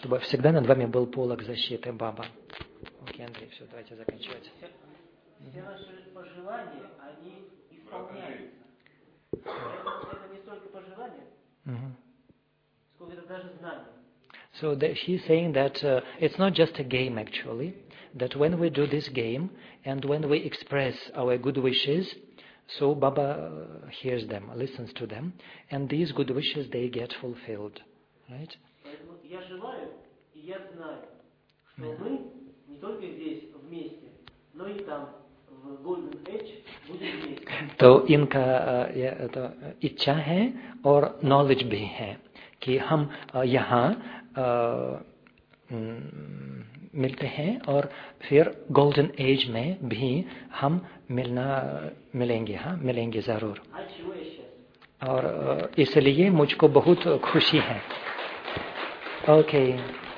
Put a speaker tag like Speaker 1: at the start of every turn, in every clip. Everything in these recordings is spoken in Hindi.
Speaker 1: чтобы всегда над вами был полог защиты, Баба. Окей, Андрей, все, давайте заканчивать.
Speaker 2: Все наши пожелания, они исполняются. Это не столько пожелания, сколько это даже знания.
Speaker 1: So he's saying that it's not just a game actually, that when we do this game and when we express our good wishes, so Baba hears them, listens to them, and these good wishes, they get fulfilled, right?
Speaker 2: Поэтому я желаю, и я знаю, что мы не только здесь вместе, но и там, в Golden Edge, будем вместе.
Speaker 1: तो इनका इच्छा है और नॉलेज भी है कि हम यहाँ मिलते हैं और फिर गोल्डन एज में भी हम मिलेंगे ज़रूर और इसलिए मुझको बहुत खुशी है. Okay.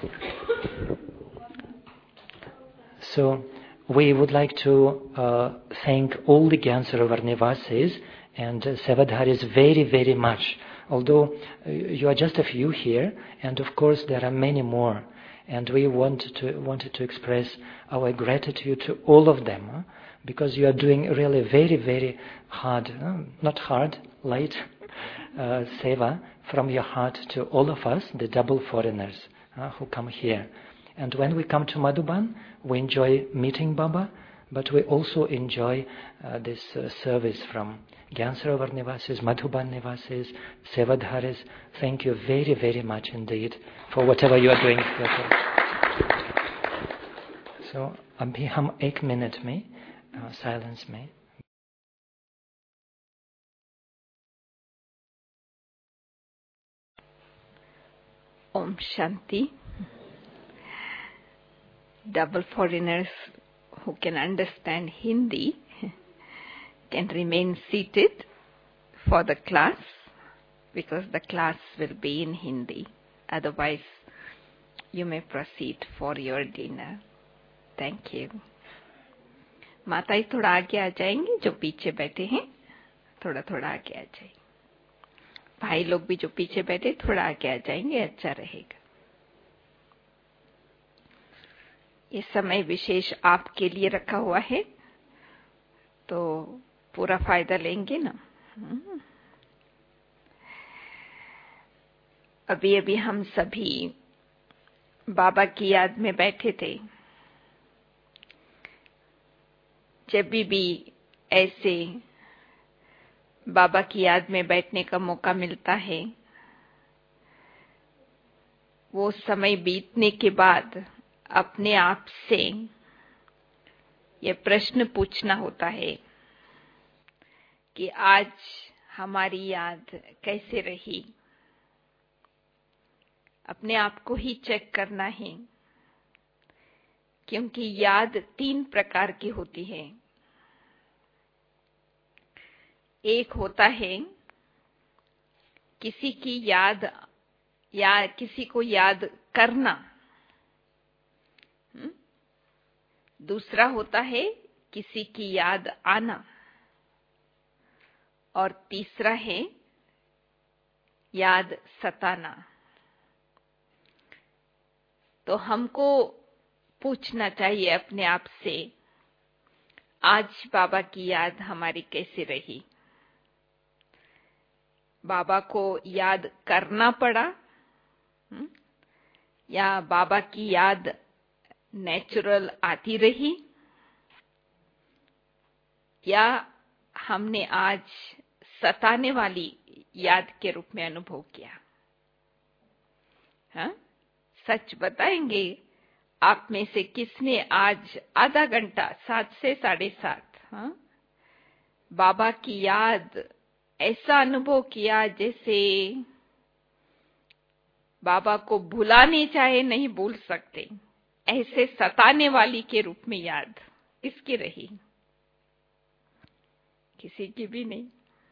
Speaker 1: So we would like to thank all the Gyan Sarovar Nivasis and Sevadharis very, very much. Although you are just a few here, and of course there are many more, and we wanted to express our gratitude to all of them, because you are doing really very, very hard, not hard, light seva from your heart to all of us, the double foreigners who come here. And when we come to Madhuban, we enjoy meeting Baba, but we also enjoy this service from Gyan Sarovar Nivasis, Madhuban Nivasis, Sevadharis. Thank you very, very much indeed for whatever you are doing. So, अभी हम 1 मिनट में साइलेंस में
Speaker 3: Om Shanti. Double foreigners who can understand Hindi can remain seated for the class, because the class will be in Hindi. Otherwise, you may proceed for your dinner. Thank you. माताएं थोड़ा आगे आ जाएंगे, जो पीछे बैठे हैं थोड़ा थोड़ा आगे आ जाएंगे. भाई लोग भी जो पीछे बैठे थोड़ा आगे आ जाएंगे, अच्छा रहेगा. ये समय विशेष आपके लिए रखा हुआ है, तो पूरा फायदा लेंगे ना. अभी अभी हम सभी बाबा की याद में बैठे थे. जब भी ऐसे बाबा की याद में बैठने का मौका मिलता है, वो समय बीतने के बाद अपने आप से ये प्रश्न पूछना होता है कि आज हमारी याद कैसे रही. अपने आप को ही चेक करना है, क्योंकि याद 3 प्रकार की होती है. एक होता है किसी की याद या किसी को याद करना. दूसरा होता है किसी की याद आना. और तीसरा है याद सताना. तो हमको पूछना चाहिए अपने आप से, आज बाबा की याद हमारी कैसी रही. बाबा को याद करना पड़ा, या बाबा की याद नेचुरल आती रही, या हमने आज सताने वाली याद के रूप में अनुभव किया. हाँ, सच बताएंगे, आप में से किसने आज आधा घंटा 7 से 7:30 बाबा की याद ऐसा अनुभव किया जैसे बाबा को भुलाने चाहे नहीं भूल सकते, ऐसे सताने वाली के रूप में याद किसकी रही? किसी की भी नहीं.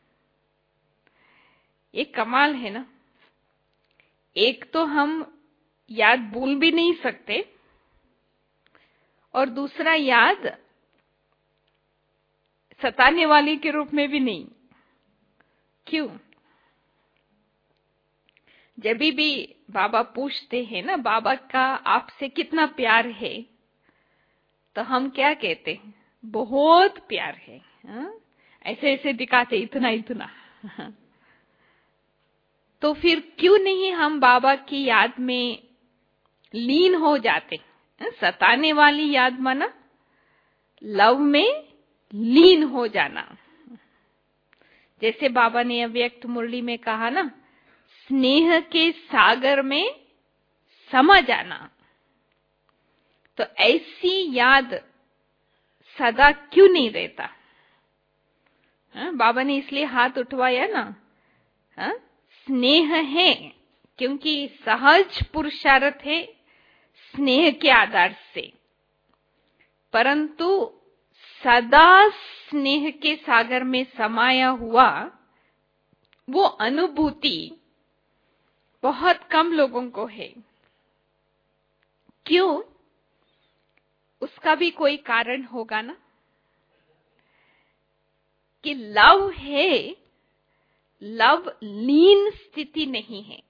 Speaker 3: ये कमाल है ना. एक तो हम याद भूल भी नहीं सकते, और दूसरा याद सताने वाली के रूप में भी नहीं. क्यों? जब भी बाबा पूछते हैं ना, बाबा का आपसे कितना प्यार है, तो हम क्या कहते हैं? बहुत प्यार है। हा? ऐसे ऐसे दिखाते, इतना इतना। तो फिर क्यों नहीं हम बाबा की याद में लीन हो जाते? सताने वाली याद माना लव में लीन हो जाना। जैसे बाबा ने अव्यक्त मुरली में कहा ना, स्नेह के सागर में समा जाना। तो ऐसी याद सदा क्यों नहीं रहता? बाबा ने इसलिए हाथ उठवाया ना। स्नेह है, क्योंकि सहज पुरुषार्थ है स्नेह के आधार से, परंतु सदा स्नेह के सागर में समाया हुआ वो अनुभूति बहुत कम लोगों को है। क्यों? उसका भी कोई कारण होगा ना, कि लव है, लव लीन स्थिति नहीं है।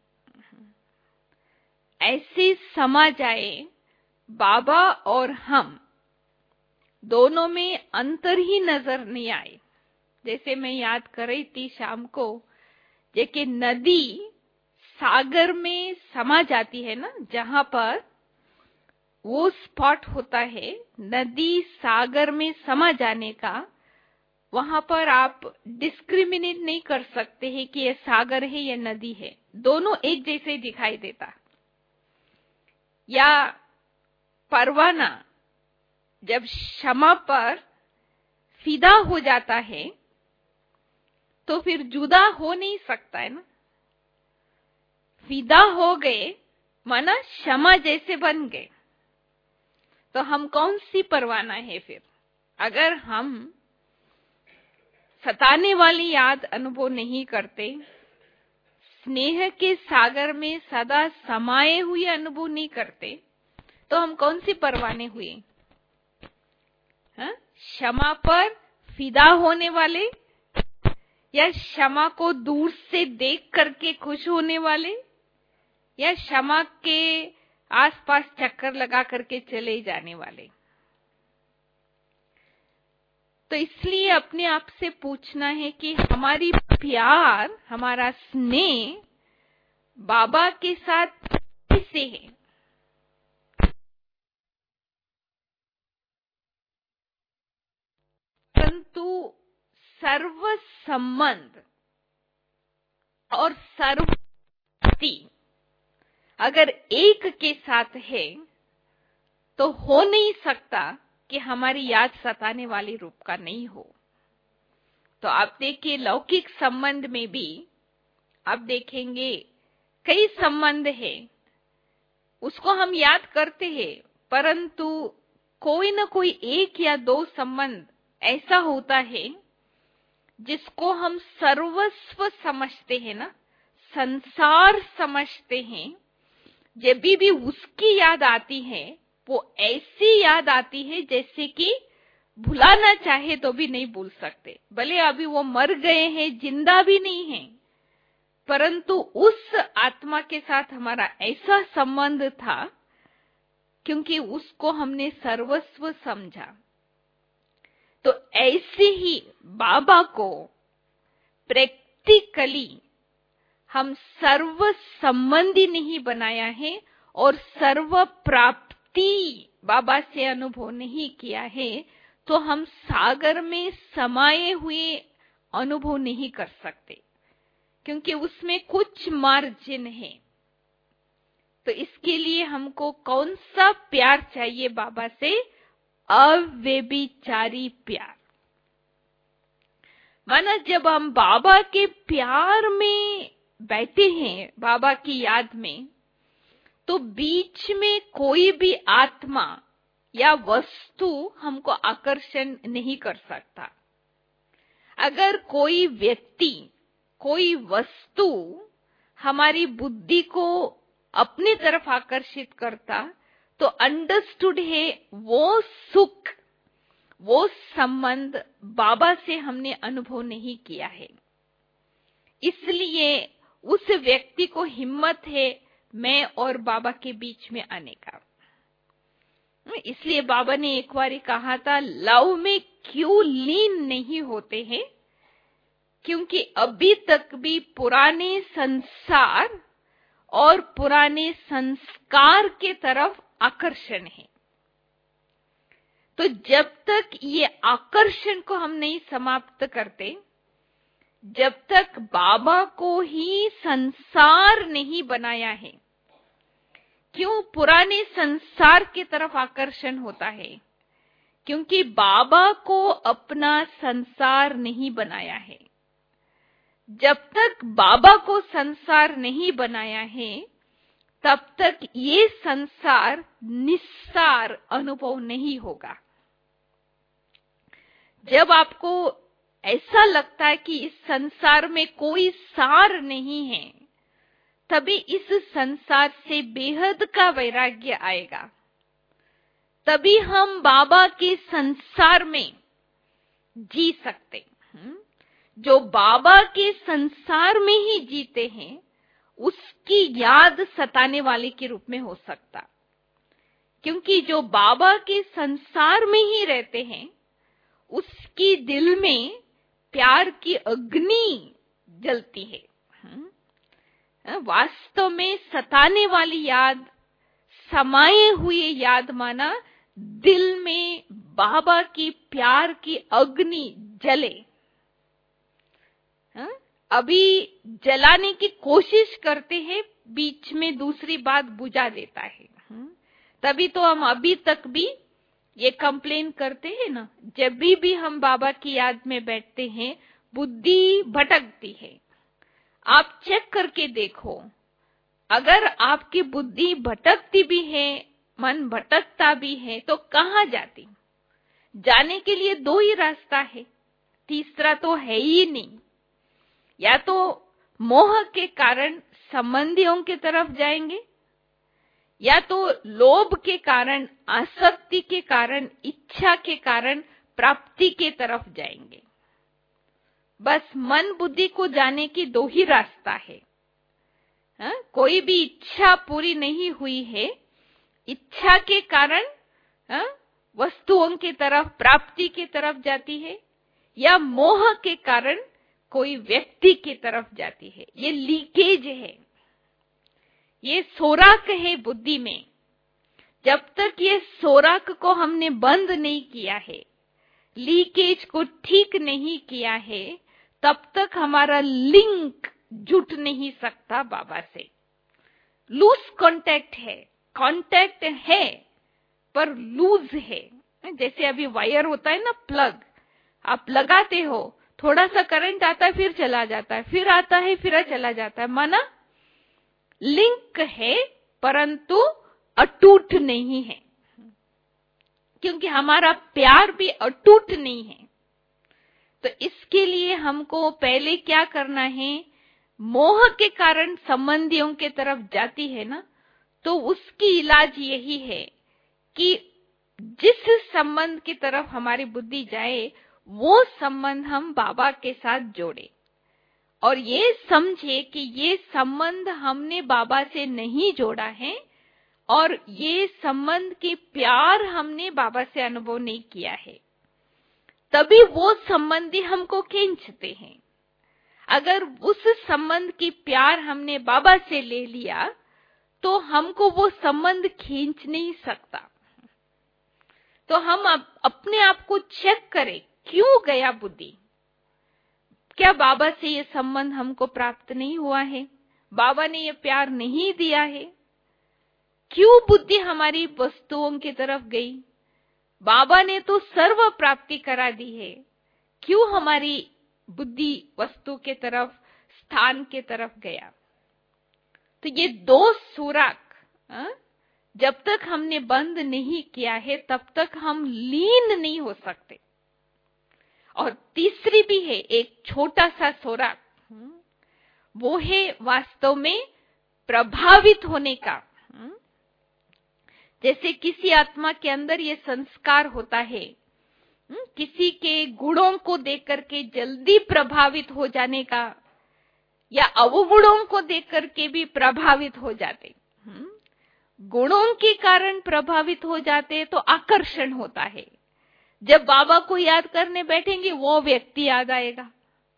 Speaker 3: ऐसे समा जाए बाबा और हम दोनों में अंतर ही नजर नहीं आए। जैसे मैं याद कर रही थी शाम को, जैसे नदी सागर में समा जाती है ना, जहां पर वो स्पॉट होता है नदी सागर में समा जाने का, वहां पर आप डिस्क्रिमिनेट नहीं कर सकते हैं कि ये सागर है या नदी है, दोनों एक जैसे दिखाई देता। या परवाना जब शमा पर फिदा हो जाता है तो फिर जुदा हो नहीं सकता है ना। फिदा हो गए माना क्षमा जैसे बन गए, तो हम कौन सी परवाना है फिर? अगर हम सताने वाली याद अनुभव नहीं करते, स्नेह के सागर में सदा समाये हुए अनुभव नहीं करते, तो हम कौन सी परवाने हुए? क्षमा पर फिदा होने वाले, या क्षमा को दूर से देख करके खुश होने वाले, या क्षमा के आसपास चक्कर लगा करके चले जाने वाले? तो इसलिए अपने आप से पूछना है कि हमारी प्यार, हमारा स्नेह बाबा के साथ कैसे है? परंतु सर्व संबंध और सर्वशक्ति अगर एक के साथ है तो हो नहीं सकता कि हमारी याद सताने वाली रूप का नहीं हो। तो आप देखिए, लौकिक संबंध में भी आप देखेंगे कई संबंध है, उसको हम याद करते हैं, परंतु कोई न कोई एक या दो संबंध ऐसा होता है जिसको हम सर्वस्व समझते हैं ना, संसार समझते हैं। जब भी उसकी याद आती है, वो ऐसी याद आती है जैसे कि भुलाना चाहे तो भी नहीं भूल सकते। भले अभी वो मर गए हैं, जिंदा भी नहीं है, परंतु उस आत्मा के साथ हमारा ऐसा संबंध था क्योंकि उसको हमने सर्वस्व समझा। तो ऐसे ही बाबा को प्रैक्टिकली हम सर्व संबंधी नहीं बनाया है और सर्व प्राप्ति बाबा से अनुभव नहीं किया है, तो हम सागर में समाये हुए अनुभव नहीं कर सकते, क्योंकि उसमें कुछ मार्जिन है। तो इसके लिए हमको कौन सा प्यार चाहिए बाबा से? अव्यभिचारी प्यार। माना जब हम बाबा के प्यार में बैठे हैं, बाबा की याद में, तो बीच में कोई भी आत्मा या वस्तु हमको आकर्षण नहीं कर सकता। अगर कोई व्यक्ति, कोई वस्तु हमारी बुद्धि को अपनी तरफ आकर्षित करता, तो अंडरस्टूड है वो सुख, वो संबंध बाबा से हमने अनुभव नहीं किया है। इसलिए उस व्यक्ति को हिम्मत है मैं और बाबा के बीच में आने का। इसलिए बाबा ने एक बार कहा था, लव में क्यों लीन नहीं होते हैं? क्योंकि अभी तक भी पुराने संसार और पुराने संस्कार के तरफ आकर्षण है। तो जब तक ये आकर्षण को हम नहीं समाप्त करते, जब तक बाबा को ही संसार नहीं बनाया है। क्यों पुराने संसार की तरफ आकर्षण होता है? क्योंकि बाबा को अपना संसार नहीं बनाया है। जब तक बाबा को संसार नहीं बनाया है, तब तक ये संसार निस्सार अनुभव नहीं होगा। जब आपको ऐसा लगता है कि इस संसार में कोई सार नहीं है, तभी इस संसार से बेहद का वैराग्य आएगा। तभी हम बाबा के संसार में जी सकते। जो बाबा के संसार में ही जीते हैं, उसकी याद सताने वाले के रूप में हो सकता। क्योंकि जो बाबा के संसार में ही रहते हैं, उसकी दिल में प्यार की अग्नि जलती है। वास्तव में सताने वाली याद, समाये हुए याद माना दिल में बाबा की प्यार की अग्नि जले। अभी जलाने की कोशिश करते हैं, बीच में दूसरी बात बुझा देता है। तभी तो हम अभी तक भी ये कंप्लेन करते हैं ना, जब भी हम बाबा की याद में बैठते हैं, बुद्धि भटकती है। आप चेक करके देखो, अगर आपकी बुद्धि भटकती भी है, मन भटकता भी है, तो कहाँ जाती? जाने के लिए दो ही रास्ता है, तीसरा तो है ही नहीं। या तो मोह के कारण संबंधियों की तरफ जाएंगे, या तो लोभ के कारण, आसक्ति के कारण, इच्छा के कारण प्राप्ति के तरफ जाएंगे। बस मन बुद्धि को जाने की दो ही रास्ता है। कोई भी इच्छा पूरी नहीं हुई है, इच्छा के कारण वस्तुओं की तरफ, प्राप्ति की तरफ जाती है, या मोह के कारण कोई व्यक्ति की तरफ जाती है। ये लीकेज है, ये सोराख है बुद्धि में। जब तक ये सोराख को हमने बंद नहीं किया है, लीकेज को ठीक नहीं किया है, तब तक हमारा लिंक जुट नहीं सकता बाबा से। लूज कांटेक्ट है, कांटेक्ट है पर लूज है। जैसे अभी वायर होता है ना, प्लग, आप लगाते हो, थोड़ा सा करंट आता है, फिर चला जाता है, फिर आता है, फिर चला जाता है। माना लिंक है परंतु अटूट नहीं है, क्योंकि हमारा प्यार भी अटूट नहीं है। तो इसके लिए हमको पहले क्या करना है? मोह के कारण संबंधियों के तरफ जाती है ना, तो उसकी इलाज यही है कि जिस संबंध की तरफ हमारी बुद्धि जाए, वो संबंध हम बाबा के साथ जोड़े और ये समझे कि ये संबंध हमने बाबा से नहीं जोड़ा है और ये संबंध के प्यार हमने बाबा से अनुभव नहीं किया है। तभी वो संबंधी हमको खींचते हैं। अगर उस संबंध की प्यार हमने बाबा से ले लिया, तो हमको वो संबंध खींच नहीं सकता। तो हम अपने आप को चेक करें, क्यों गया बुद्धि? क्या बाबा से ये संबंध हमको प्राप्त नहीं हुआ है? बाबा ने ये प्यार नहीं दिया है? क्यों बुद्धि हमारी वस्तुओं की तरफ गई? बाबा ने तो सर्व प्राप्ति करा दी है, क्यों हमारी बुद्धि वस्तु के तरफ, स्थान के तरफ गया? तो ये दो सुराख जब तक हमने बंद नहीं किया है, तब तक हम लीन नहीं हो सकते। और तीसरी भी है एक छोटा सा सोराख, वो है वास्तव में प्रभावित होने का। जैसे किसी आत्मा के अंदर ये संस्कार होता है, किसी के गुणों को देख करके जल्दी प्रभावित हो जाने का, या अवगुणों को देख करके भी प्रभावित हो जाते। गुणों के कारण प्रभावित हो जाते तो आकर्षण होता है। जब बाबा को याद करने बैठेंगे वो व्यक्ति याद आएगा।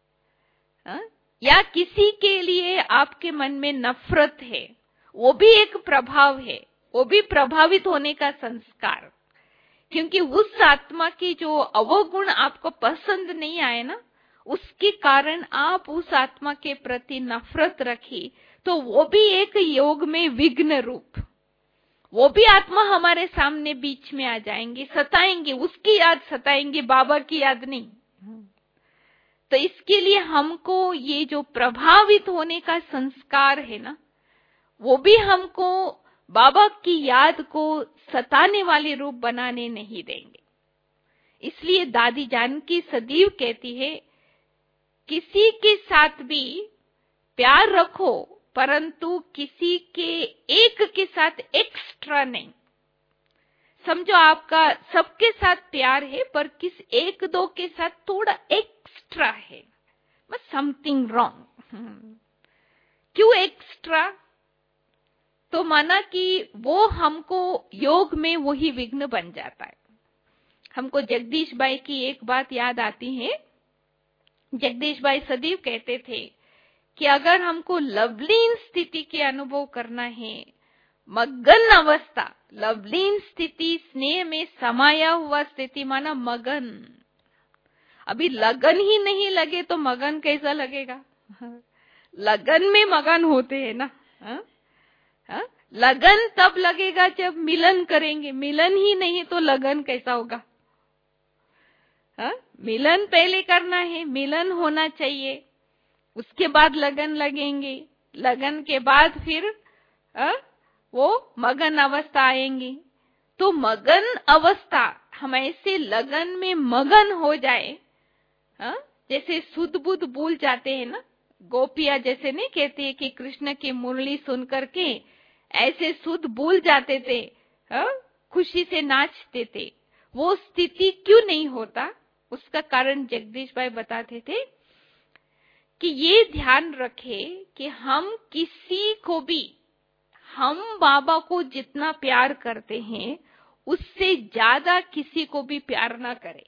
Speaker 3: या किसी के लिए आपके मन में नफरत है, वो भी एक प्रभाव है, वो भी प्रभावित होने का संस्कार। क्योंकि उस आत्मा की जो अवगुण आपको पसंद नहीं आए ना, उसके कारण आप उस आत्मा के प्रति नफरत रखी, तो वो भी एक योग में विघ्न रूप, वो भी आत्मा हमारे सामने बीच में आ जाएंगे, सताएंगे, उसकी याद सताएंगे, बाबा की याद नहीं। तो इसके लिए हमको ये जो प्रभावित होने का संस्कार है ना, वो भी हमको बाबा की याद को सताने वाले रूप बनाने नहीं देंगे। इसलिए दादी जानकी सदैव कहती है, किसी के साथ भी प्यार रखो, परंतु किसी के एक के साथ एक्स्ट्रा नहीं। समझो आपका सबके साथ प्यार है, पर किस एक दो के साथ थोड़ा एक्स्ट्रा है, बस समथिंग रॉन्ग। क्यों एक्स्ट्रा? तो माना कि वो हमको योग में वही विघ्न बन जाता है। हमको जगदीश भाई की एक बात याद आती है। जगदीश भाई सदैव कहते थे कि अगर हमको लवलीन स्थिति के अनुभव करना है, मगन अवस्था, लवलीन स्थिति, स्नेह में समाया हुआ स्थिति, माना मगन। अभी लगन ही नहीं लगे तो मगन कैसा लगेगा? लगन में मगन होते हैं ना। लगन तब लगेगा जब मिलन करेंगे, मिलन ही नहीं तो लगन कैसा होगा? मिलन पहले करना है, मिलन होना चाहिए, उसके बाद लगन लगेंगे, लगन के बाद फिर वो मगन अवस्था आएंगी। तो मगन अवस्था, हम ऐसे लगन में मगन हो जाए, जैसे सुध बुध भूल जाते हैं ना, गोपिया जैसे नहीं कहती है कि कृष्ण की मुरली सुन करके ऐसे सुध भूल जाते थे, खुशी से नाचते थे। वो स्थिति क्यों नहीं होता? उसका कारण जगदीश भाई बताते थे कि ये ध्यान रखे कि हम किसी को भी, हम बाबा को जितना प्यार करते हैं उससे ज्यादा किसी को भी प्यार ना करें।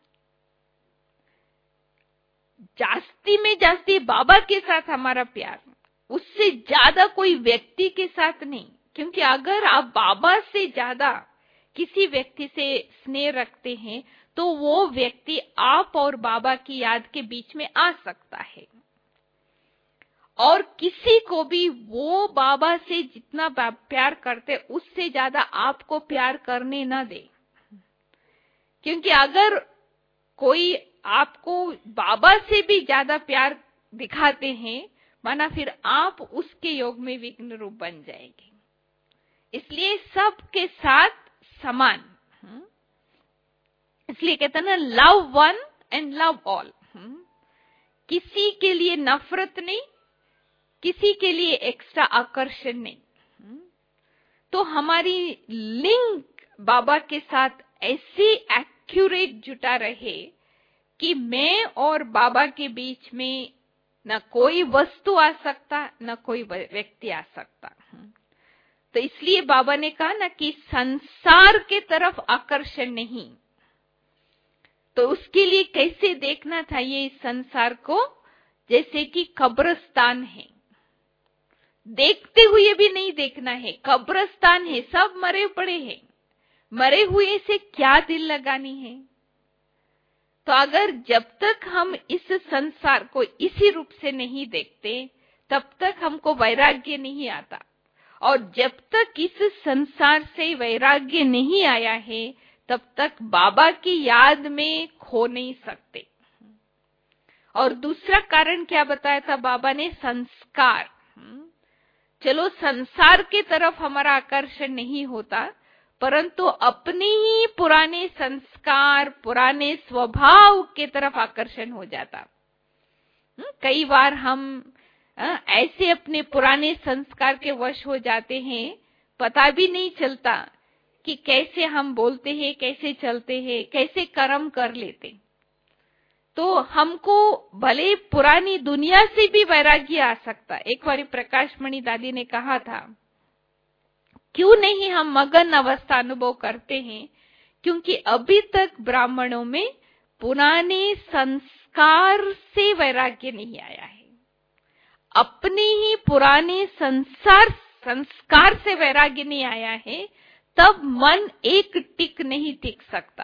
Speaker 3: जास्ती में जास्ती बाबा के साथ हमारा प्यार, उससे ज्यादा कोई व्यक्ति के साथ नहीं। क्योंकि अगर आप बाबा से ज्यादा किसी व्यक्ति से स्नेह रखते हैं तो वो व्यक्ति आप और बाबा की याद के बीच में आ सकता है। और किसी को भी वो बाबा से जितना प्यार करते उससे ज्यादा आपको प्यार करने ना दे। क्योंकि अगर कोई आपको बाबा से भी ज्यादा प्यार दिखाते हैं, माना फिर आप उसके योग में विघ्न रूप बन जाएंगे। इसलिए सबके साथ समान। इसलिए कहते हैं ना, love one and love all. किसी के लिए नफरत नहीं, किसी के लिए एक्स्ट्रा आकर्षण नहीं। तो हमारी लिंक बाबा के साथ ऐसे एक्यूरेट जुटा रहे कि मैं और बाबा के बीच में न कोई वस्तु आ सकता, न कोई व्यक्ति आ सकता। तो इसलिए बाबा ने कहा ना कि संसार के तरफ आकर्षण नहीं। तो उसके लिए कैसे देखना था ये इस संसार को? जैसे कि कब्रिस्तान है, देखते हुए भी नहीं देखना है। कब्रिस्तान है, सब मरे पड़े हैं, मरे हुए से क्या दिल लगानी है? तो अगर जब तक हम इस संसार को इसी रूप से नहीं देखते, तब तक हमको वैराग्य नहीं आता। और जब तक इस संसार से वैराग्य नहीं आया है, तब तक बाबा की याद में खो नहीं सकते। और दूसरा कारण क्या बताया था बाबा ने? संस्कार। चलो संसार के तरफ हमारा आकर्षण नहीं होता, परंतु अपने ही पुराने संस्कार, पुराने स्वभाव के तरफ आकर्षण हो जाता। कई बार हम ऐसे अपने पुराने संस्कार के वश हो जाते हैं, पता भी नहीं चलता कि कैसे हम बोलते हैं, कैसे चलते हैं, कैसे कर्म कर लेते। तो हमको भले पुरानी दुनिया से भी वैराग्य आ सकता। एक बार प्रकाश मणि दादी ने कहा था, क्यों नहीं हम मगन अवस्था अनुभव करते हैं, क्योंकि अभी तक ब्राह्मणों में पुराने संस्कार से वैराग्य नहीं आया है। अपने ही पुराने संस्कार से वैराग्य नहीं आया है, तब मन एक टिक नहीं टिक सकता।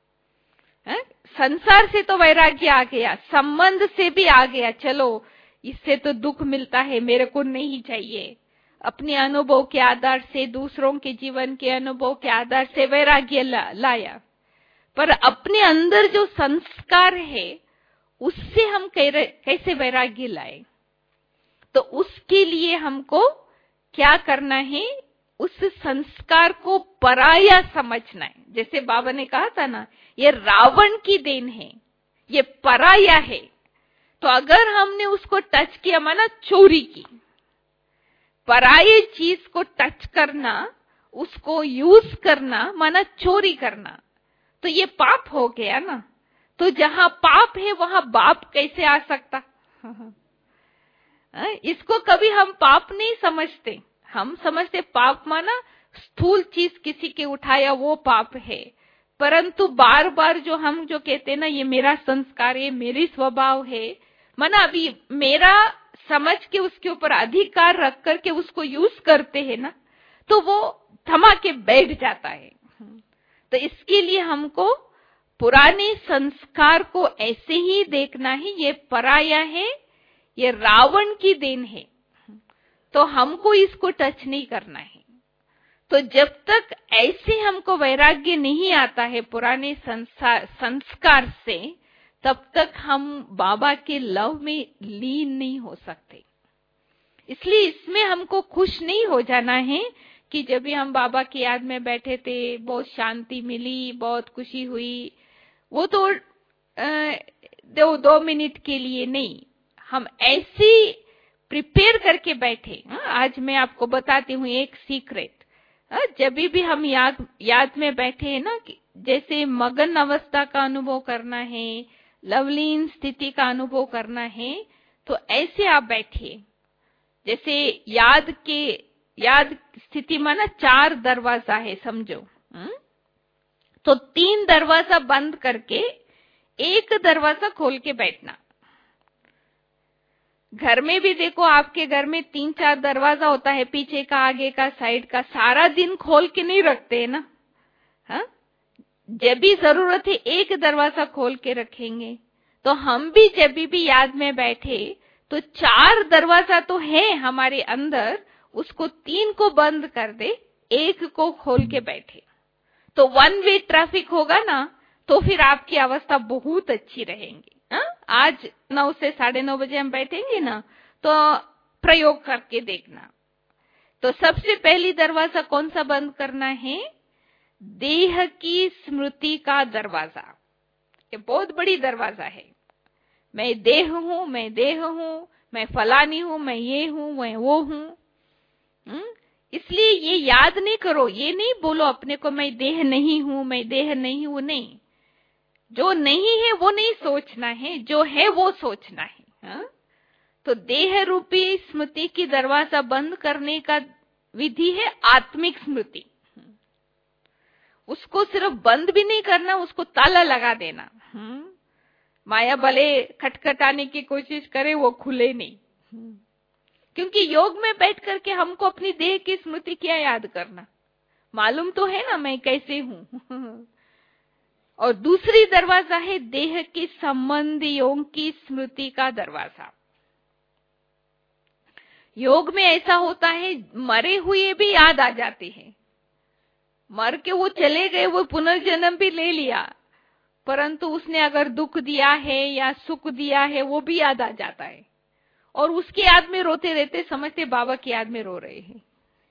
Speaker 3: संसार से तो वैराग्य आ गया, संबंध से भी आ गया, चलो इससे तो दुख मिलता है, मेरे को नहीं चाहिए। अपने अनुभव के आधार से, दूसरों के जीवन के अनुभव के आधार से वैराग्य लाया, पर अपने अंदर जो संस्कार है उससे हम कैसे वैराग्य लाए? तो उसके लिए हमको क्या करना है? उस संस्कार को पराया समझना है। जैसे बाबा ने कहा था ना, ये रावण की देन है, ये पराया है। तो अगर हमने उसको टच किया, माना चोरी की, पराये चीज को टच करना, उसको यूज करना माना चोरी करना, तो ये पाप हो गया ना। तो जहां पाप है वहां बाप कैसे आ सकता? इसको कभी हम पाप नहीं समझते। हम समझते पाप माना स्थूल चीज किसी के उठाया वो पाप है, परंतु बार बार जो हम जो कहते हैं ना, ये मेरा संस्कार है, मेरी स्वभाव है, माना अभी मेरा समझ के उसके ऊपर अधिकार रख करके उसको यूज करते हैं ना, तो वो थमा के बैठ जाता है। तो इसके लिए हमको पुराने संस्कार को ऐसे ही देखना है, ये पराया है, ये रावण की देन है, तो हमको इसको टच नहीं करना है। तो जब तक ऐसे हमको वैराग्य नहीं आता है पुराने संस्कार से, तब तक हम बाबा के लव में लीन नहीं हो सकते। इसलिए इसमें हमको खुश नहीं हो जाना है कि जब भी हम बाबा की याद में बैठे थे, बहुत शांति मिली, बहुत खुशी हुई, वो तो 2 मिनट के लिए नहीं, हम ऐसी प्रिपेयर करके बैठे। आज मैं आपको बताती हूँ एक सीक्रेट। जब भी हम याद में बैठे हैं ना, जैसे मगन अवस्था का अनुभव करना है, लवलीन स्थिति का अनुभव करना है, तो ऐसे आप बैठिए। जैसे याद स्थिति माना 4 दरवाजा है समझो, तो 3 दरवाजा बंद करके 1 दरवाजा खोल के बैठना। घर में भी देखो, आपके घर में 3-4 दरवाजा होता है, पीछे का, आगे का, साइड का, सारा दिन खोल के नहीं रखते है ना। जब भी जरूरत है 1 दरवाजा खोल के रखेंगे। तो हम भी जब भी याद में बैठे तो 4 दरवाजा तो है हमारे अंदर, उसको 3 को बंद कर दे, 1 को खोल के बैठे, तो 1 वे ट्रैफिक होगा ना, तो फिर आपकी अवस्था बहुत अच्छी रहेगी। आज 9 से 9:30 बजे हम बैठेंगे ना, तो प्रयोग करके देखना। तो सबसे पहली दरवाजा कौन सा बंद करना है? देह की स्मृति का दरवाजा। ये बहुत बड़ी दरवाजा है। मैं देह हूं, मैं देह हूं, मैं फलानी हूं, मैं ये हूं, मैं वो हूं। इसलिए ये याद नहीं करो, ये नहीं बोलो अपने को मैं देह नहीं हूं, मैं देह नहीं हूं, नहीं। जो नहीं है वो नहीं सोचना है, जो है वो सोचना है। तो देह रूपी स्मृति की दरवाजा बंद करने का विधि है आत्मिक स्मृति। उसको सिर्फ बंद भी नहीं करना, उसको ताला लगा देना। माया भले खटखटाने की कोशिश करे, वो खुले नहीं। क्योंकि योग में बैठ करके हमको अपनी देह की स्मृति क्या याद करना, मालूम तो है ना मैं कैसे हूं। और दूसरी दरवाजा है देह के संबंधियों की स्मृति का दरवाजा। योग में ऐसा होता है, मरे हुए भी याद आ जाते हैं। मर के वो चले गए, वो पुनर्जन्म भी ले लिया, परंतु उसने अगर दुख दिया है या सुख दिया है वो भी याद आ जाता है। और उसकी याद में रोते रहते, समझते बाबा की याद में रो रहे हैं।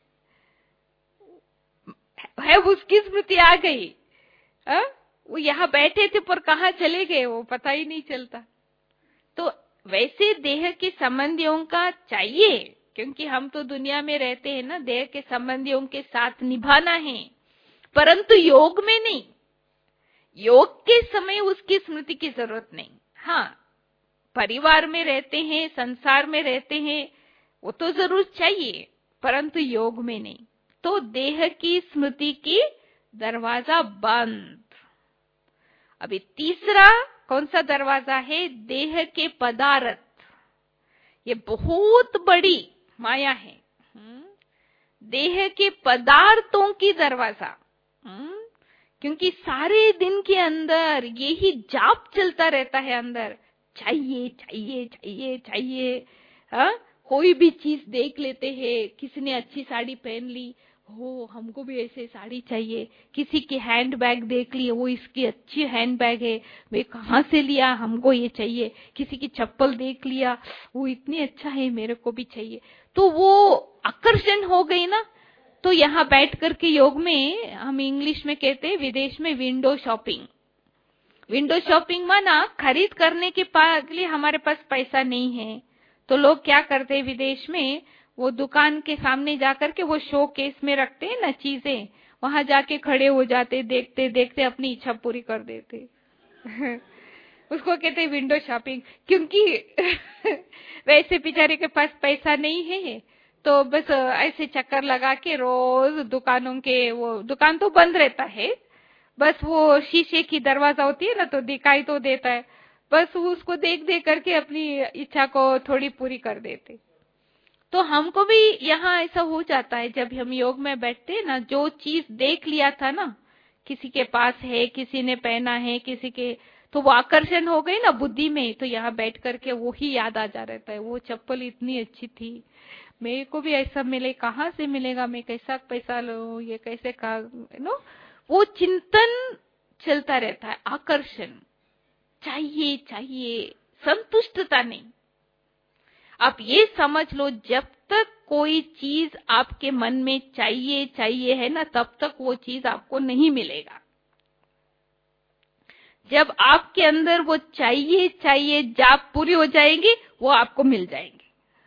Speaker 3: है उसकी स्मृति आ गई। वो यहाँ बैठे थे पर कहाँ चले गए वो पता ही नहीं चलता। तो वैसे देह के संबंधियों का चाहिए, क्योंकि हम तो दुनिया में रहते हैं ना, देह के संबंधियों के साथ निभाना है, परंतु योग में नहीं। योग के समय उसकी स्मृति की जरूरत नहीं। हाँ, परिवार में रहते हैं, संसार में रहते हैं, वो तो जरूर चाहिए, परंतु योग में नहीं। तो देह की स्मृति की दरवाजा बंद। अभी तीसरा कौन सा दरवाजा है? देह के पदार्थ। ये बहुत बड़ी माया है। देह के पदार्थों की दरवाजा। क्योंकि सारे दिन के अंदर यही जाप चलता रहता है अंदर, चाहिए चाहिए चाहिए चाहिए। कोई भी चीज देख लेते हैं, किसी ने अच्छी साड़ी पहन ली, हो हमको भी ऐसे साड़ी चाहिए। किसी की हैंड बैग देख ली, वो इसकी अच्छी हैंड बैग है, वे कहाँ से लिया, हमको ये चाहिए। किसी की चप्पल देख लिया, वो इतनी अच्छा है, मेरे को भी चाहिए। तो वो आकर्षण हो गई ना। तो यहाँ बैठ करके योग में हम इंग्लिश में कहते हैं, विदेश में विंडो शॉपिंग। विंडो शॉपिंग माना खरीद करने के लिए हमारे पास पैसा नहीं है, तो लोग क्या करते हैं विदेश में, वो दुकान के सामने जाकर के वो शो केस में रखते हैं ना चीजें, वहां जाके खड़े हो जाते, देखते देखते अपनी इच्छा पूरी कर देते। उसको कहते हैं विंडो शॉपिंग। क्योंकि वैसे बेचारे के पास पैसा नहीं है, तो बस ऐसे चक्कर लगा के रोज दुकानों के, वो दुकान तो बंद रहता है, बस वो शीशे की दरवाजा होती है ना, तो दिखाई तो देता है, बस उसको देख देख करके अपनी इच्छा को थोड़ी पूरी कर देते। तो हमको भी यहाँ ऐसा हो जाता है, जब हम योग में बैठते हैं ना, जो चीज देख लिया था ना, किसी के पास है, किसी ने पहना है, किसी के, तो वो आकर्षण हो गई ना बुद्धि में, तो यहाँ बैठ करके वो ही याद आ जा रहता है, वो चप्पल इतनी अच्छी थी, मेरे को भी ऐसा मिले, कहाँ से मिलेगा, मैं कैसा पैसा लूं, ये कैसे का नो, वो चिंतन चलता रहता है। आकर्षण, चाहिए चाहिए, संतुष्टता नहीं। आप ये समझ लो, जब तक कोई चीज आपके मन में चाहिए चाहिए है ना, तब तक वो चीज आपको नहीं मिलेगा। जब आपके अंदर वो चाहिए चाहिए जाप पूरी हो जाएगी, वो आपको मिल जाएंगे।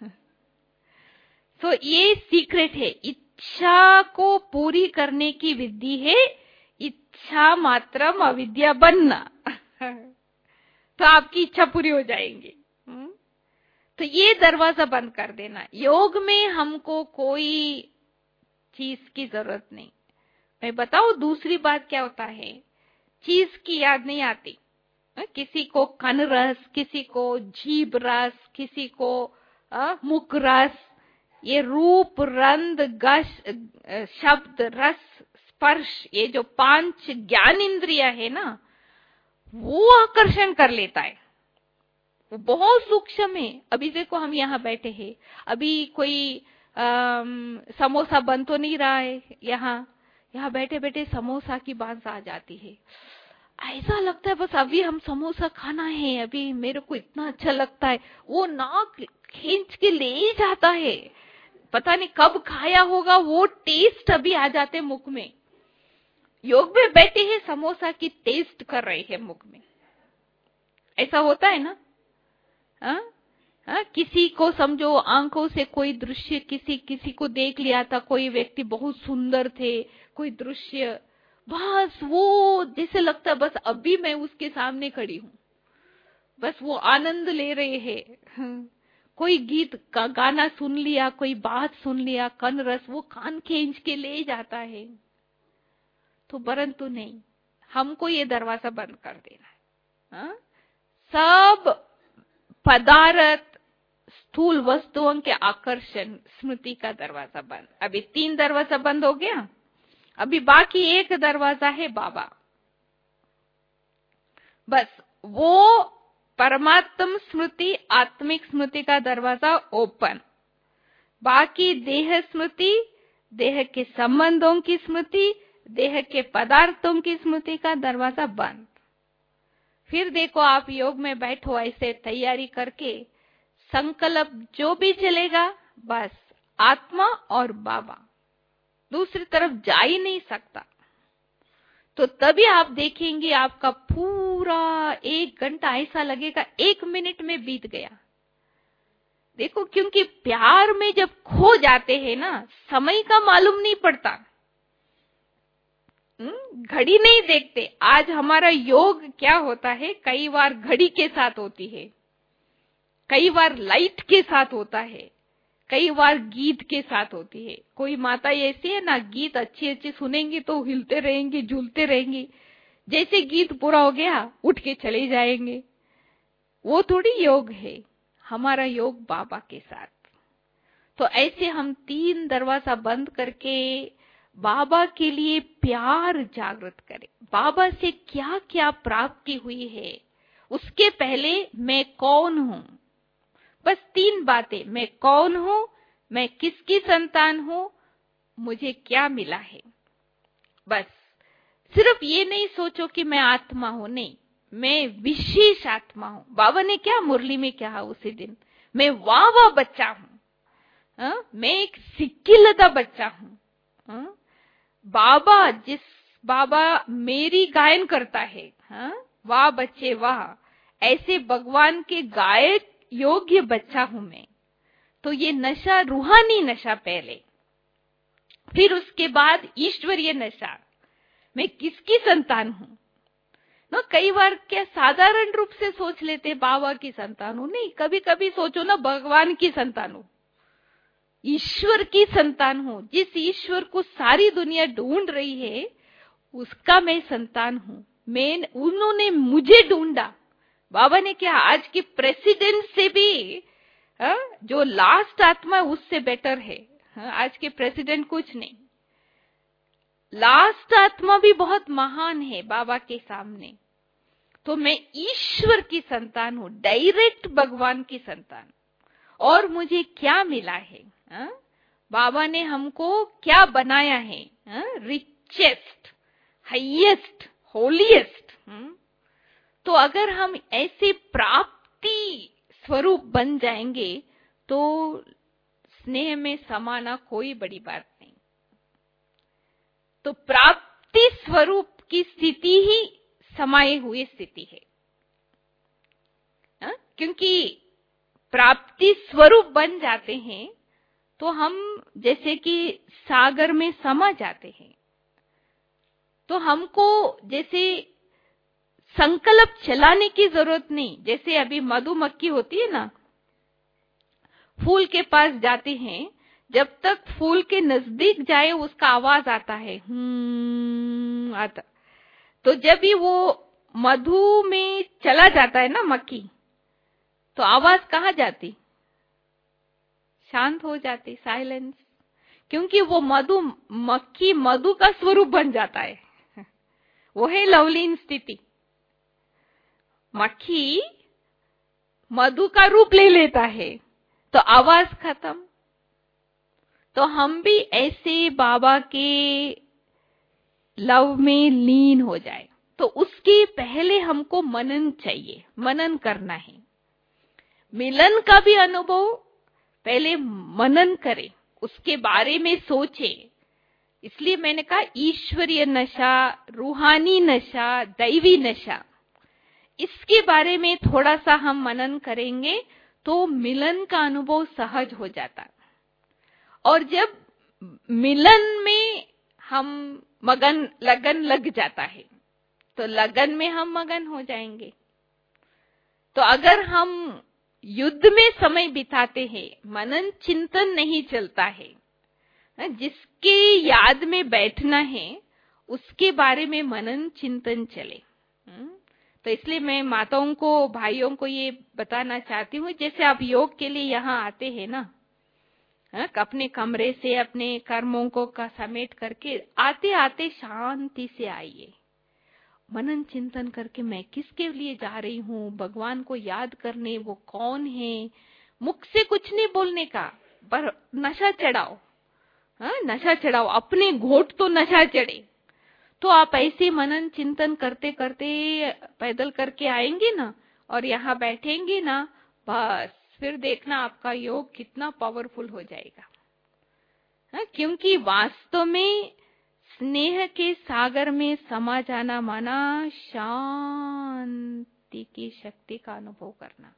Speaker 3: तो ये सीक्रेट है, इच्छा को पूरी करने की विधि है, इच्छा मात्रम अविद्या बनना। तो आपकी इच्छा पूरी हो जाएंगी। तो ये दरवाजा बंद कर देना। योग में हमको कोई चीज की जरूरत नहीं। मैं बताऊं दूसरी बात क्या होता है, चीज की याद नहीं आती। किसी को कन रस, किसी को जीभ रस, किसी को मुख रस, ये रूप रंग गश शब्द रस स्पर्श, ये जो 5 ज्ञान इंद्रिया है ना, वो आकर्षण कर लेता है, वो बहुत सूक्ष्म है। अभी देखो हम यहाँ बैठे हैं, अभी कोई समोसा बन तो नहीं रहा है, यहाँ बैठे बैठे समोसा की बात आ जाती है। ऐसा लगता है बस अभी हम समोसा खाना है, अभी मेरे को इतना अच्छा लगता है, वो नाक खींच के ले ही जाता है, पता नहीं कब खाया होगा, वो टेस्ट अभी आ जाते मुख में। योग में बैठे हैं, समोसा की टेस्ट कर रहे हैं मुख में, ऐसा होता है ना। किसी को समझो आंखों से कोई दृश्य, किसी को देख लिया था, कोई व्यक्ति बहुत सुंदर थे, कोई दृश्य, बस वो जैसे लगता है बस अभी मैं उसके सामने खड़ी हूँ, बस वो आनंद ले रहे हैं। कोई गीत का गाना सुन लिया, कोई बात सुन लिया, कन रस, वो कान खींच के ले जाता है। तो परंतु नहीं, हमको ये दरवाजा बंद कर देना है। सब पदार्थ स्थूल वस्तुओं के आकर्षण, स्मृति का दरवाजा बंद। अभी 3 दरवाजा बंद हो गया, अभी बाकी एक दरवाजा है बाबा। बस वो परमात्म स्मृति, आत्मिक स्मृति का दरवाजा ओपन, बाकी देह स्मृति, देह के संबंधों की स्मृति, देह के पदार्थों की स्मृति का दरवाजा बंद। फिर देखो आप योग में बैठो ऐसे तैयारी करके, संकल्प जो भी चलेगा बस आत्मा और बाबा, दूसरी तरफ जा ही नहीं सकता। तो तभी आप देखेंगे आपका पूरा 1 घंटा ऐसा लगेगा 1 मिनट में बीत गया। देखो, क्योंकि प्यार में जब खो जाते हैं ना, समय का मालूम नहीं पड़ता। घड़ी नहीं देखते। आज हमारा योग क्या होता है, कई बार घड़ी के साथ होती है, कई बार लाइट के साथ होता है, कई बार गीत के साथ होती है। कोई माता ऐसी है ना, गीत अच्छे अच्छे सुनेंगे तो हिलते रहेंगे, झूलते रहेंगे, जैसे गीत पूरा हो गया उठ के चले जाएंगे। वो थोड़ी योग है। हमारा योग बाबा के साथ। तो ऐसे हम 3 दरवाजा बंद करके बाबा के लिए प्यार जागृत करें। बाबा से क्या क्या प्राप्ति हुई है, उसके पहले मैं कौन हूं, बस 3 बातें। मैं कौन हूं, मैं किसकी संतान हूं, मुझे क्या मिला है। बस सिर्फ ये नहीं सोचो कि मैं आत्मा हूं, नहीं, मैं विशेष आत्मा हूं। बाबा ने क्या मुरली में कहा उसी दिन, मैं वाह बच्चा हूं, मैं एक सिक्किलता बच्चा हूं। बाबा मेरी गायन करता है, वाह बच्चे वाह, ऐसे भगवान के गायक योग्य बच्चा हूं मैं। तो ये नशा रूहानी नशा पहले, फिर उसके बाद ईश्वरीय नशा, मैं किसकी संतान हूं ना। कई बार क्या साधारण रूप से सोच लेते बाबा की संतान हूं, नहीं, कभी कभी सोचो ना भगवान की संतान हूं, ईश्वर की संतान हूं। जिस ईश्वर को सारी दुनिया ढूंढ रही है उसका मैं संतान हूं। उन्होंने मुझे ढूंढा। बाबा ने क्या, आज के प्रेसिडेंट से भी जो लास्ट आत्मा उससे बेटर है। आज के प्रेसिडेंट कुछ नहीं, लास्ट आत्मा भी बहुत महान है बाबा के सामने। तो मैं ईश्वर की संतान हूं, डायरेक्ट भगवान की संतान। और मुझे क्या मिला है, बाबा ने हमको क्या बनाया है, रिचेस्ट, हाईएस्ट, होलीएस्ट। तो अगर हम ऐसे प्राप्ति स्वरूप बन जाएंगे तो स्नेह में समाना कोई बड़ी बात नहीं। तो प्राप्ति स्वरूप की स्थिति ही समाये हुई स्थिति है, क्योंकि प्राप्ति स्वरूप बन जाते हैं तो हम जैसे कि सागर में समा जाते हैं। तो हमको जैसे संकल्प चलाने की जरूरत नहीं। जैसे अभी मधुमक्खी होती है ना, फूल के पास जाते हैं, जब तक फूल के नजदीक जाए उसका आवाज आता है, आता। तो जब भी वो मधु में चला जाता है ना मक्खी, तो आवाज कहाँ जाती, शांत हो जाती, साइलेंस। क्योंकि वो मक्खी मधु का स्वरूप बन जाता है। वो है लवलीन स्थिति। मक्खी मधु का रूप ले लेता है तो आवाज खत्म। तो हम भी ऐसे बाबा के लव में लीन हो जाए, तो उसके पहले हमको मनन चाहिए, मनन करना है। मिलन का भी अनुभव पहले मनन करें, उसके बारे में सोचे। इसलिए मैंने कहा ईश्वरीय नशा, रूहानी नशा, दैवी नशा, इसके बारे में थोड़ा सा हम मनन करेंगे तो मिलन का अनुभव सहज हो जाता। और जब मिलन में हम लगन लग जाता है तो लगन में हम मगन हो जाएंगे। तो अगर हम युद्ध में समय बिताते हैं, मनन चिंतन नहीं चलता है, जिसके याद में बैठना है उसके बारे में मनन चिंतन चले। तो इसलिए मैं माताओं को, भाइयों को ये बताना चाहती हूँ, जैसे आप योग के लिए यहाँ आते हैं ना, अपने कमरे से अपने कर्मों को समेट करके आते आते शांति से आइए, मनन चिंतन करके मैं किसके लिए जा रही हूँ, भगवान को याद करने, वो कौन है। मुख से कुछ नहीं बोलने का, पर नशा चढ़ाओ, नशा चढ़ाओ, अपने घोट तो नशा चढ़े। तो आप ऐसे मनन चिंतन करते करते पैदल करके आएंगे ना और यहाँ बैठेंगे ना, बस फिर देखना आपका योग कितना पावरफुल हो जाएगा। क्योंकि वास्तव में स्नेह के सागर में समा जाना माना शांति की शक्ति का अनुभव करना।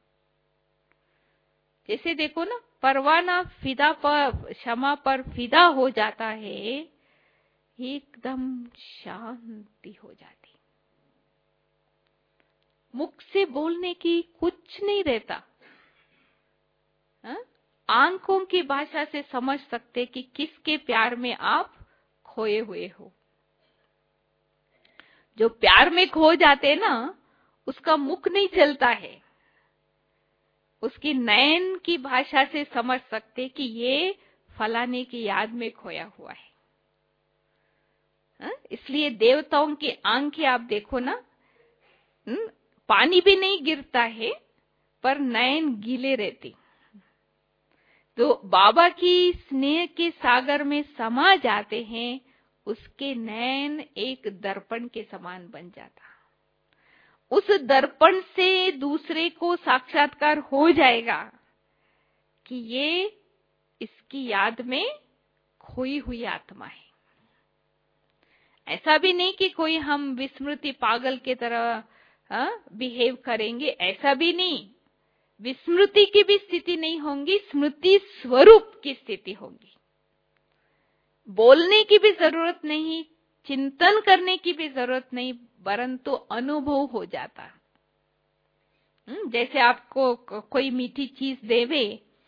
Speaker 3: जैसे देखो ना, परवाना फिदा पर, क्षमा पर फिदा हो जाता है, एकदम शांति हो जाती। मुख से बोलने की कुछ नहीं रहता। आंखों की भाषा से समझ सकते कि किसके प्यार में आप खोए हुए हो। जो प्यार में खो जाते ना, उसका मुख नहीं चलता है। उसकी नयन की भाषा से समझ सकते कि ये फलाने की याद में खोया हुआ है। इसलिए देवताओं की आंखें आप देखो ना, पानी भी नहीं गिरता है पर नयन गीले रहते। तो बाबा की स्नेह के सागर में समा जाते हैं, उसके नयन एक दर्पण के समान बन जाता। उस दर्पण से दूसरे को साक्षात्कार हो जाएगा कि ये इसकी याद में खोई हुई आत्मा है। ऐसा भी नहीं कि कोई हम विस्मृति पागल की तरह बिहेव करेंगे, ऐसा भी नहीं। विस्मृति की भी स्थिति नहीं होगी, स्मृति स्वरूप की स्थिति होगी। बोलने की भी जरूरत नहीं, चिंतन करने की भी जरूरत नहीं, परंतु अनुभव हो जाता। जैसे आपको कोई मीठी चीज देवे,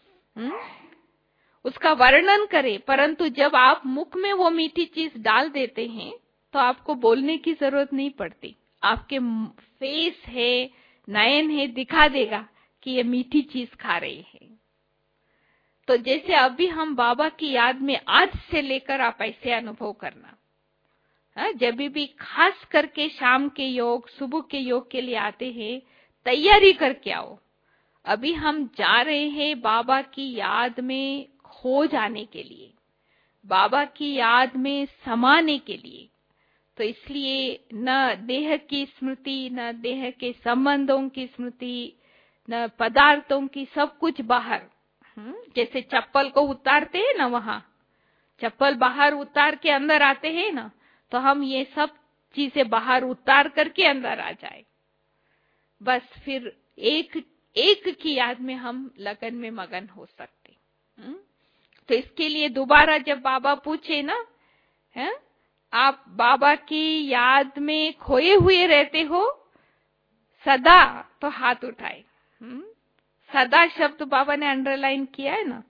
Speaker 3: उसका वर्णन करे, परंतु जब आप मुख में वो मीठी चीज डाल देते हैं तो आपको बोलने की जरूरत नहीं पड़ती। आपके फेस है, नयन है, दिखा देगा कि ये मीठी चीज खा रही है। तो जैसे अभी हम बाबा की याद में आज से लेकर आप ऐसे अनुभव करना, जब भी खास करके शाम के योग, सुबह के योग के लिए आते हैं, तैयारी करके आओ। अभी हम जा रहे हैं बाबा की याद में खो जाने के लिए, बाबा की याद में समाने के लिए। तो इसलिए न देह की स्मृति, न देह के संबंधों की स्मृति, न पदार्थों की, सब कुछ बाहर। जैसे चप्पल को उतारते हैं ना, वहां चप्पल बाहर उतार के अंदर आते हैं ना, तो हम ये सब चीजें बाहर उतार करके अंदर आ जाए। बस फिर एक की याद में हम लगन में मगन हो सकते। तो इसके लिए दोबारा जब बाबा पूछे ना, आप बाबा की याद में खोए हुए रहते हो सदा, तो हाथ उठाए। सदा शब्द बाबा ने अंडरलाइन किया है ना।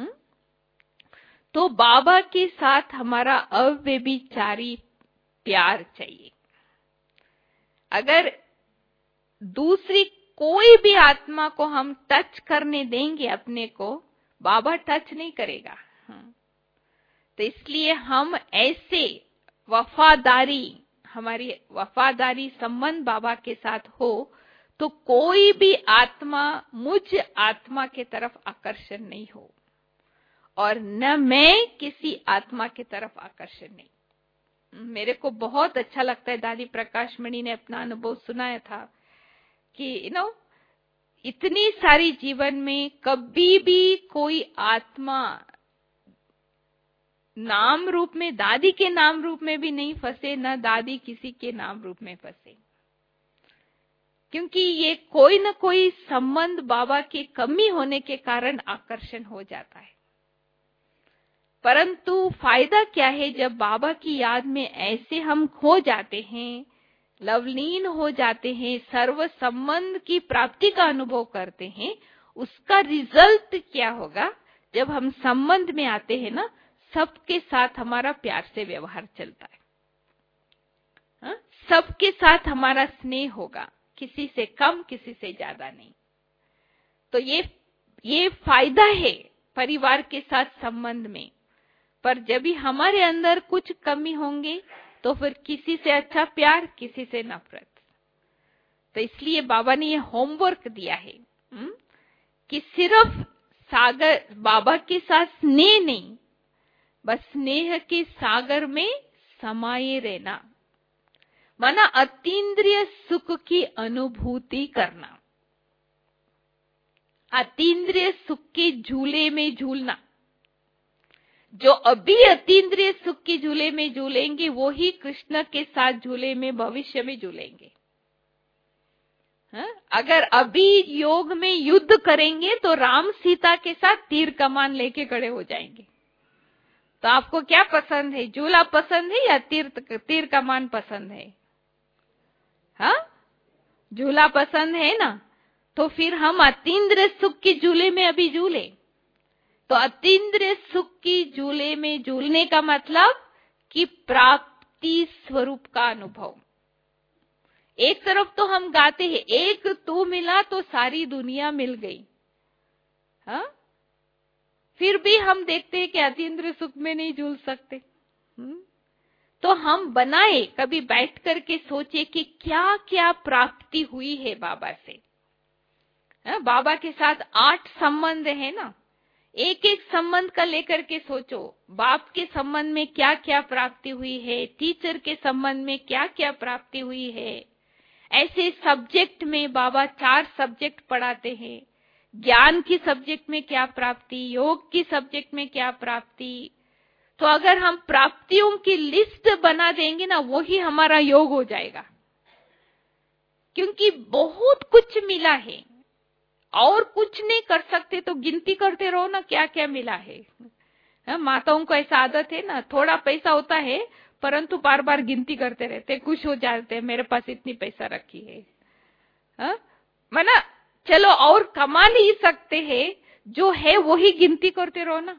Speaker 3: तो बाबा के साथ हमारा अव्यभिचारी प्यार चाहिए। अगर दूसरी कोई भी आत्मा को हम टच करने देंगे अपने को, बाबा टच नहीं करेगा। तो इसलिए हम ऐसे वफादारी, हमारी वफादारी संबंध बाबा के साथ हो, तो कोई भी आत्मा मुझ आत्मा के तरफ आकर्षण नहीं हो, और न मैं किसी आत्मा की तरफ आकर्षण नहीं। मेरे को बहुत अच्छा लगता है, दादी प्रकाश मणि ने अपना अनुभव सुनाया था कि इतनी सारी जीवन में कभी भी कोई आत्मा नाम रूप में, दादी के नाम रूप में भी नहीं फंसे, न दादी किसी के नाम रूप में फंसे, क्योंकि ये कोई न कोई संबंध बाबा की कमी होने के कारण आकर्षण हो जाता है। परंतु फायदा क्या है जब बाबा की याद में ऐसे हम खो जाते हैं, लवलीन हो जाते हैं, सर्व संबंध की प्राप्ति का अनुभव करते हैं। उसका रिजल्ट क्या होगा? जब हम संबंध में आते हैं ना, सबके साथ हमारा प्यार से व्यवहार चलता है, सबके साथ हमारा स्नेह होगा, किसी से कम, किसी से ज्यादा नहीं। तो ये फायदा है परिवार के साथ संबंध में। पर जब भी हमारे अंदर कुछ कमी होंगे तो फिर किसी से अच्छा प्यार, किसी से नफरत। तो इसलिए बाबा ने ये होमवर्क दिया है कि सिर्फ सागर बाबा के साथ स्नेह नहीं, बस स्नेह के सागर में समाये रहना, माना अतीन्द्रिय सुख की अनुभूति करना, अतीन्द्रिय सुख के झूले में झूलना। जो अभी अतीन्द्रिय सुख के झूले में झूलेंगे वो ही कृष्ण के साथ झूले में भविष्य में झूलेंगे। अगर अभी योग में युद्ध करेंगे तो राम सीता के साथ तीर कमान लेके खड़े हो जाएंगे। तो आपको क्या पसंद है? झूला पसंद है या तीर कमान पसंद है? हाँ, झूला पसंद है ना। तो फिर हम अतीन्द्रिय सुख के झूले में अभी झूले। तो अतीन्द्रिय सुख की झूले में झूलने का मतलब कि प्राप्ति स्वरूप का अनुभव। एक तरफ तो हम गाते हैं, एक तू मिला तो सारी दुनिया मिल गई। हाँ, फिर भी हम देखते हैं कि अतीन्द्रिय सुख में नहीं झूल सकते। तो हम बनाए, कभी बैठ करके सोचे कि क्या क्या प्राप्ति हुई है बाबा से। बाबा के साथ 8 संबंध है ना, एक एक संबंध का लेकर के सोचो। बाप के संबंध में क्या क्या प्राप्ति हुई है, टीचर के संबंध में क्या क्या प्राप्ति हुई है। ऐसे सब्जेक्ट में बाबा 4 सब्जेक्ट पढ़ाते हैं। ज्ञान की सब्जेक्ट में क्या प्राप्ति, योग की सब्जेक्ट में क्या प्राप्ति। तो अगर हम प्राप्तियों की लिस्ट बना देंगे ना, वही हमारा योग हो जाएगा। क्योंकि बहुत कुछ मिला है और कुछ नहीं कर सकते, तो गिनती करते रहो ना क्या क्या मिला है। माताओं को ऐसा आदत है ना, थोड़ा पैसा होता है परंतु बार बार गिनती करते रहते, खुश हो जाते हैं, मेरे पास इतनी पैसा रखी है। मना चलो और कमा नहीं सकते हैं, जो है वही गिनती करते रहो ना।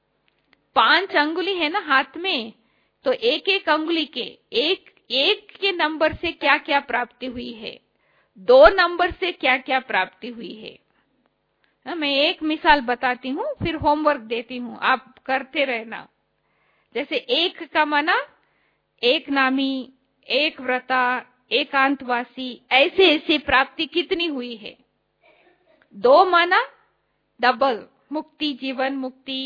Speaker 3: 5 अंगुली है ना हाथ में, तो एक एक अंगुली के एक के नंबर से क्या क्या प्राप्ति हुई है, 2 नंबर से क्या क्या प्राप्ति हुई है। मैं एक मिसाल बताती हूँ, फिर होमवर्क देती हूँ, आप करते रहना। जैसे 1 का माना एक नामी, एक व्रता, एकांतवासी, ऐसे ऐसे प्राप्ति कितनी हुई है। 2 माना डबल, मुक्ति, जीवन मुक्ति,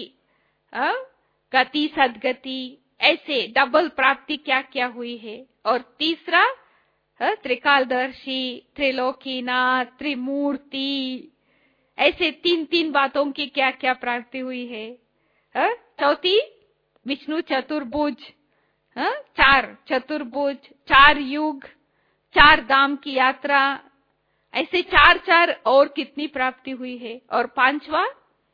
Speaker 3: गति, सदगति, ऐसे डबल प्राप्ति क्या क्या हुई है। और तीसरा त्रिकालदर्शी, त्रिलोकीनाथ, त्रिमूर्ति, ऐसे 3 बातों की क्या क्या प्राप्ति हुई है। चौथी विष्णु चतुर्भुज, 4 चतुर्भुज, 4 युग, 4 धाम की यात्रा, ऐसे 4 और कितनी प्राप्ति हुई है। और 5वां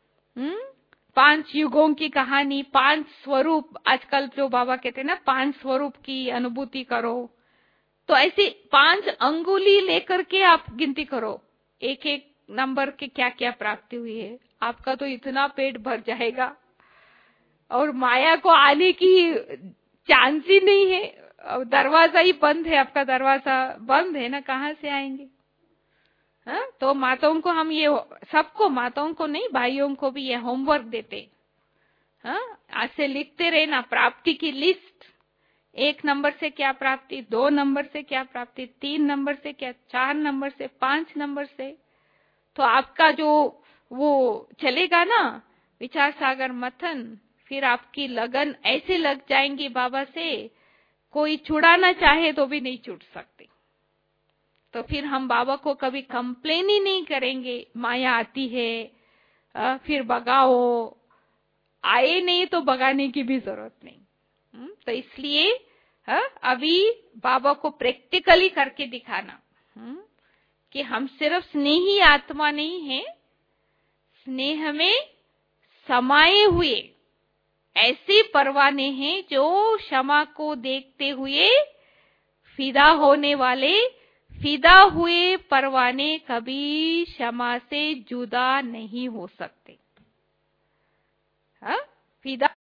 Speaker 3: 5 युगों की कहानी, 5 स्वरूप, आजकल जो बाबा कहते हैं ना 5 स्वरूप की अनुभूति करो। तो ऐसे 5 अंगुली लेकर के आप गिनती करो, एक एक नंबर के क्या क्या प्राप्ति हुई है। आपका तो इतना पेट भर जाएगा और माया को आने की चांस ही नहीं है। दरवाजा ही बंद है, आपका दरवाजा बंद है ना, कहाँ से आएंगे। तो माताओं को हम ये, सबको, माताओं को नहीं भाइयों को भी ये होमवर्क देते। आज से लिखते रहे ना प्राप्ति की लिस्ट। 1 नंबर से क्या प्राप्ति, 2 नंबर से क्या प्राप्ति, 3 नंबर से क्या, 4 नंबर से, 5 नंबर से। तो आपका जो वो चलेगा ना विचार सागर मथन, फिर आपकी लगन ऐसे लग जाएंगी बाबा से, कोई छुड़ाना चाहे तो भी नहीं छूट सकते। तो फिर हम बाबा को कभी कंप्लेन ही नहीं करेंगे, माया आती है फिर भगाओ, आए नहीं तो भगाने की भी जरूरत नहीं। तो इसलिए अभी बाबा को प्रैक्टिकली करके दिखाना कि हम सिर्फ स्नेही आत्मा नहीं है, स्नेह में समाये हुए ऐसे परवाने हैं जो क्षमा को देखते हुए फिदा होने वाले। फिदा हुए परवाने कभी क्षमा से जुदा नहीं हो सकते। फिदा